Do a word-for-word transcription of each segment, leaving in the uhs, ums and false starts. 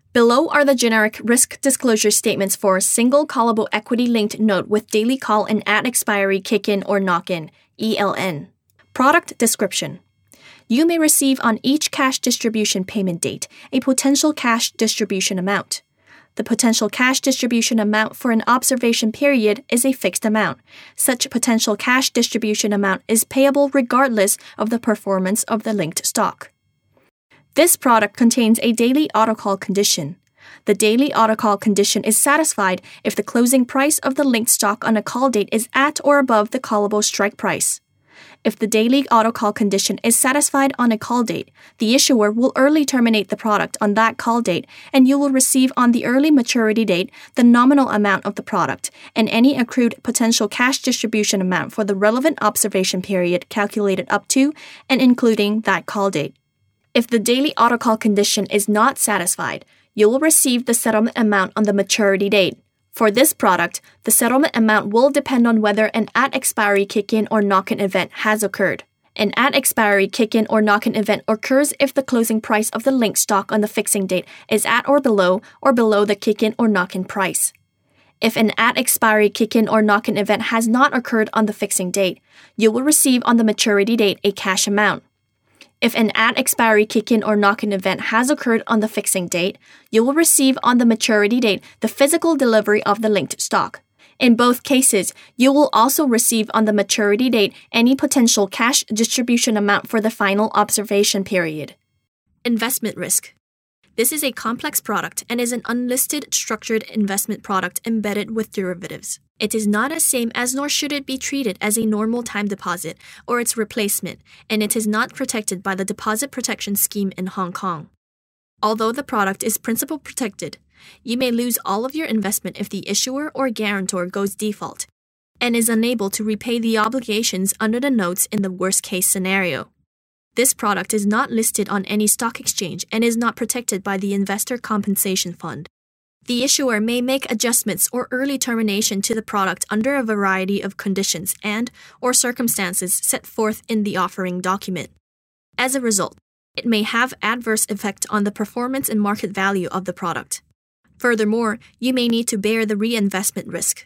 Below are the generic risk disclosure statements for a single callable equity-linked note with daily call and at-expiry kick-in or knock-in, E L N. Product description. You may receive on each cash distribution payment date a potential cash distribution amount. The potential cash distribution amount for an observation period is a fixed amount. Such potential cash distribution amount is payable regardless of the performance of the linked stock. This product contains a daily autocall condition. The daily autocall condition is satisfied if the closing price of the linked stock on a call date is at or above the callable strike price. If the daily autocall condition is satisfied on a call date, the issuer will early terminate the product on that call date, and you will receive on the early maturity date the nominal amount of the product and any accrued potential cash distribution amount for the relevant observation period calculated up to and including that call date. If the daily autocall condition is not satisfied, you will receive the settlement amount on the maturity date. For this product, the settlement amount will depend on whether an at-expiry kick-in or knock-in event has occurred. An at-expiry kick-in or knock-in event occurs if the closing price of the linked stock on the fixing date is at or below or below the kick-in or knock-in price. If an at-expiry kick-in or knock-in event has not occurred on the fixing date, you will receive on the maturity date a cash amount. If an at-expiry kick-in or knock-in event has occurred on the fixing date, you will receive on the maturity date the physical delivery of the linked stock. In both cases, you will also receive on the maturity date any potential cash distribution amount for the final observation period. Investment risk. This is a complex product and is an unlisted structured investment product embedded with derivatives. It is not the same as nor should it be treated as a normal time deposit or its replacement, and it is not protected by the Deposit Protection Scheme in Hong Kong. Although the product is principal protected, you may lose all of your investment if the issuer or guarantor goes default and is unable to repay the obligations under the notes in the worst-case scenario. This product is not listed on any stock exchange and is not protected by the Investor Compensation Fund. The issuer may make adjustments or early termination to the product under a variety of conditions and or circumstances set forth in the offering document. As a result, it may have adverse effect on the performance and market value of the product. Furthermore, you may need to bear the reinvestment risk.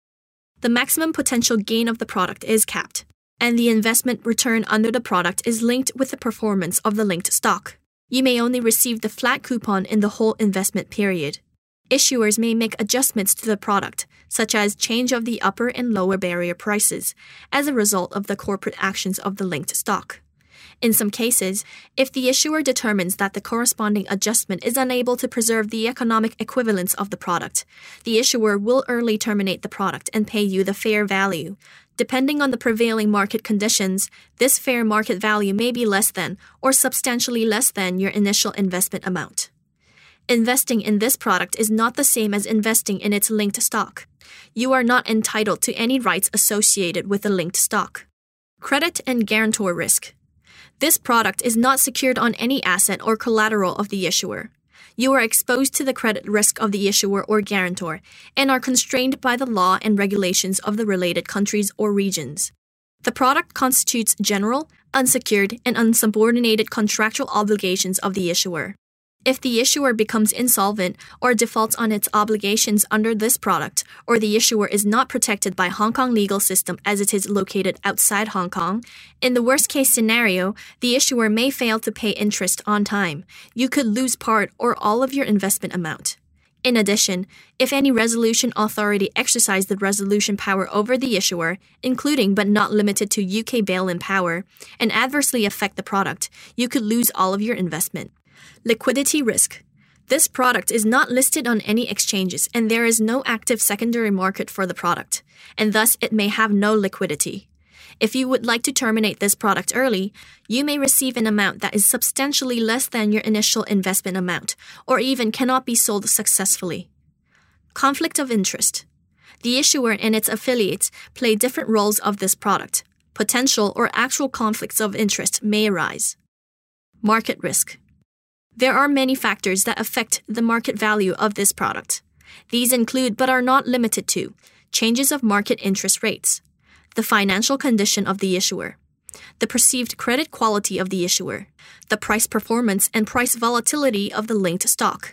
The maximum potential gain of the product is capped, and the investment return under the product is linked with the performance of the linked stock. You may only receive the flat coupon in the whole investment period. Issuers may make adjustments to the product, such as change of the upper and lower barrier prices, as a result of the corporate actions of the linked stock. In some cases, if the issuer determines that the corresponding adjustment is unable to preserve the economic equivalence of the product, the issuer will early terminate the product and pay you the fair value. Depending on the prevailing market conditions, this fair market value may be less than or substantially less than your initial investment amount. Investing in this product is not the same as investing in its linked stock. You are not entitled to any rights associated with the linked stock. Credit and guarantor risk. This product is not secured on any asset or collateral of the issuer. You are exposed to the credit risk of the issuer or guarantor and are constrained by the law and regulations of the related countries or regions. The product constitutes general, unsecured, and unsubordinated contractual obligations of the issuer. If the issuer becomes insolvent or defaults on its obligations under this product, or the issuer is not protected by Hong Kong legal system as it is located outside Hong Kong, in the worst-case scenario, the issuer may fail to pay interest on time. You could lose part or all of your investment amount. In addition, if any resolution authority exercise the resolution power over the issuer, including but not limited to U K bail-in power, and adversely affect the product, you could lose all of your investment. Liquidity risk. This product is not listed on any exchanges and there is no active secondary market for the product, and thus it may have no liquidity. If you would like to terminate this product early, you may receive an amount that is substantially less than your initial investment amount, or even cannot be sold successfully. Conflict of interest. The issuer and its affiliates play different roles of this product. Potential or actual conflicts of interest may arise. Market risk. There are many factors that affect the market value of this product. These include, but are not limited to, changes of market interest rates, the financial condition of the issuer, the perceived credit quality of the issuer, the price performance and price volatility of the linked stock,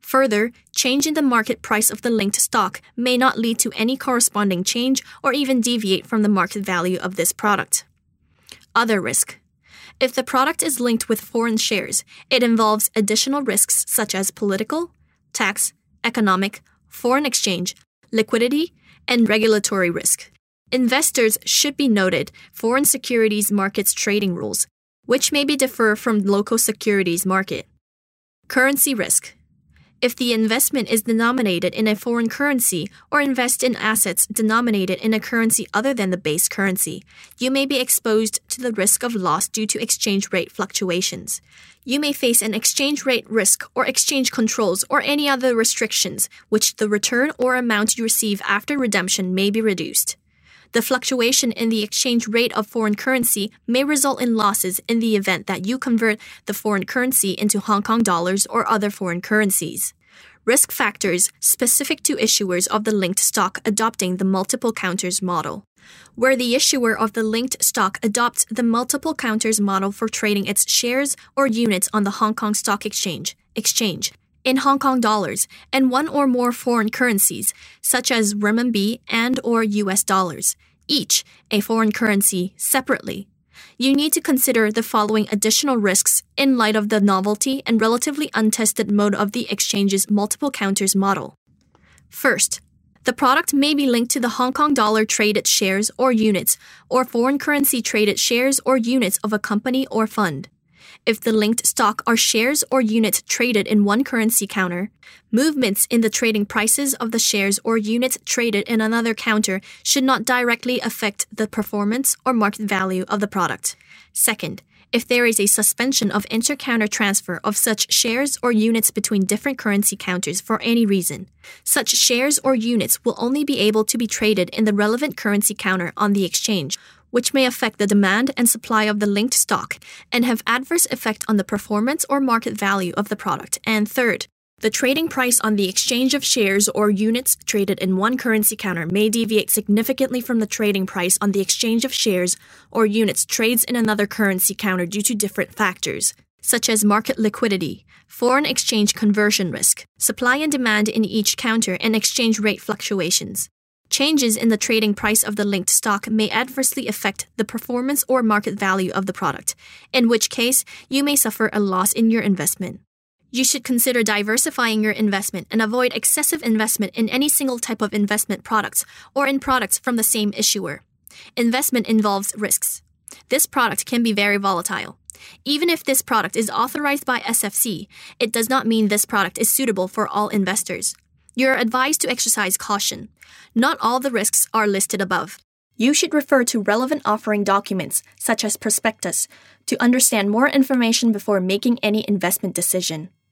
Further, change in the market price of the linked stock may not lead to any corresponding change or even deviate from the market value of this product. Other risk. If the product is linked with foreign shares, it involves additional risks such as political, tax, economic, foreign exchange, liquidity, and regulatory risk. Investors should be noted foreign securities markets trading rules, which may be differ from local securities market. Currency risk. If the investment is denominated in a foreign currency or invest in assets denominated in a currency other than the base currency, you may be exposed to the risk of loss due to exchange rate fluctuations. You may face an exchange rate risk or exchange controls or any other restrictions, which the return or amount you receive after redemption may be reduced. The fluctuation in the exchange rate of foreign currency may result in losses in the event that you convert the foreign currency into Hong Kong dollars or other foreign currencies. Risk factors specific to issuers of the linked stock adopting the multiple counters model. Where the issuer of the linked stock adopts the multiple counters model for trading its shares or units on the Hong Kong Stock Exchange, exchange in Hong Kong dollars and one or more foreign currencies, such as renminbi and or U S dollars, each a foreign currency separately. You need to consider the following additional risks in light of the novelty and relatively untested mode of the exchange's multiple counters model. First, the product may be linked to the Hong Kong dollar traded shares or units or foreign currency traded shares or units of a company or fund. If the linked stock are shares or units traded in one currency counter, movements in the trading prices of the shares or units traded in another counter should not directly affect the performance or market value of the product. Second, if there is a suspension of inter-counter transfer of such shares or units between different currency counters for any reason, such shares or units will only be able to be traded in the relevant currency counter on the exchange, which may affect the demand and supply of the linked stock and have adverse effect on the performance or market value of the product. And third, the trading price on the exchange of shares or units traded in one currency counter may deviate significantly from the trading price on the exchange of shares or units trades in another currency counter due to different factors, such as market liquidity, foreign exchange conversion risk, supply and demand in each counter, and exchange rate fluctuations. Changes in the trading price of the linked stock may adversely affect the performance or market value of the product, in which case you may suffer a loss in your investment. You should consider diversifying your investment and avoid excessive investment in any single type of investment products or in products from the same issuer. Investment involves risks. This product can be very volatile. Even if this product is authorized by S F C, it does not mean this product is suitable for all investors. You are advised to exercise caution. Not all the risks are listed above. You should refer to relevant offering documents, such as prospectus, to understand more information before making any investment decision.